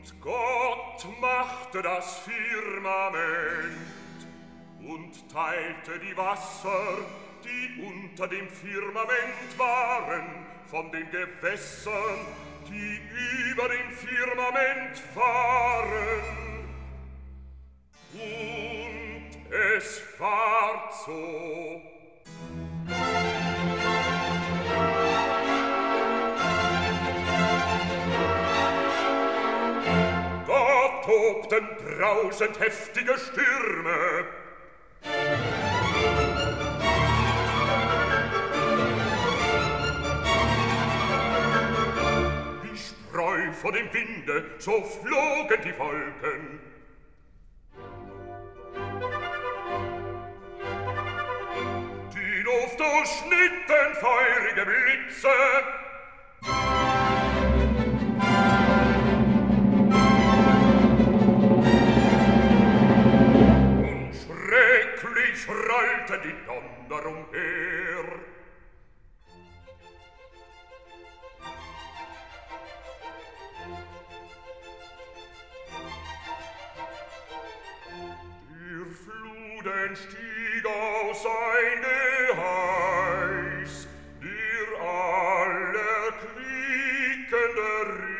Gott machte das Firmament und teilte die Wasser, die unter dem Firmament waren, von den Gewässern, die über dem Firmament waren. Und es ward so. Da tobten brausend heftige Stürme. Wie Spreu vor dem Winde, so flogen die Wolken. Die Luft durchschnitten feurige Blitze. Und schrecklich rollte die Donner umher. Der Fluten stieg aus ein Geheiß, der alle quiekende